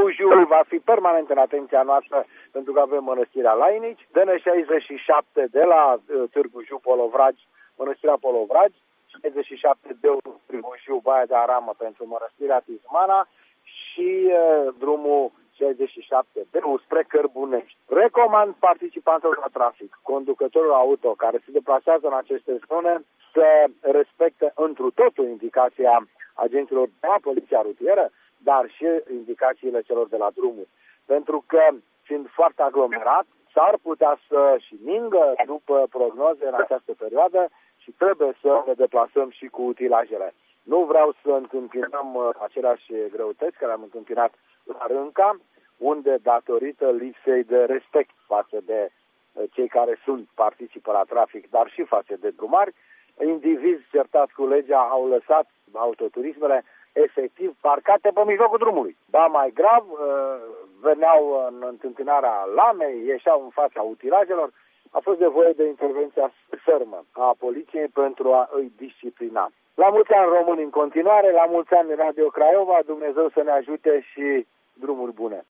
Jiu va fi permanent în atenția noastră pentru că avem mănăstirea Lainici, DN67 de la Târgu Jiu Polovragi, mănăstirea Polovragi, 67 de Târgu Jiu Baia de Aramă pentru mănăstirea Tismana și drumul 67 de spre Cărbunești. Recomand participanților la trafic, conducătorul auto care se deplasează în aceste zone să respecte întru totul indicația agenților de la poliția rutieră, dar și indicațiile celor de la drumuri. Pentru că, fiind foarte aglomerat, s-ar putea să și ningă după prognoze în această perioadă și trebuie să ne deplasăm și cu utilajele. Nu vreau să întâmpinăm aceleași greutăți care am întâmpinat la Rânca, unde, datorită lipsei de respect față de cei care participă la trafic, dar și față de drumari, indivizi certați cu legea au lăsat autoturismele efectiv parcate pe mijlocul drumului. Ba mai grav, veneau în întâmpinarea lamei, ieșeau în fața utilajelor. A fost nevoie de intervenția fermă a poliției pentru a îi disciplina. La mulți ani români în continuare, la mulți ani Radio Craiova, Dumnezeu să ne ajute și drumuri bune.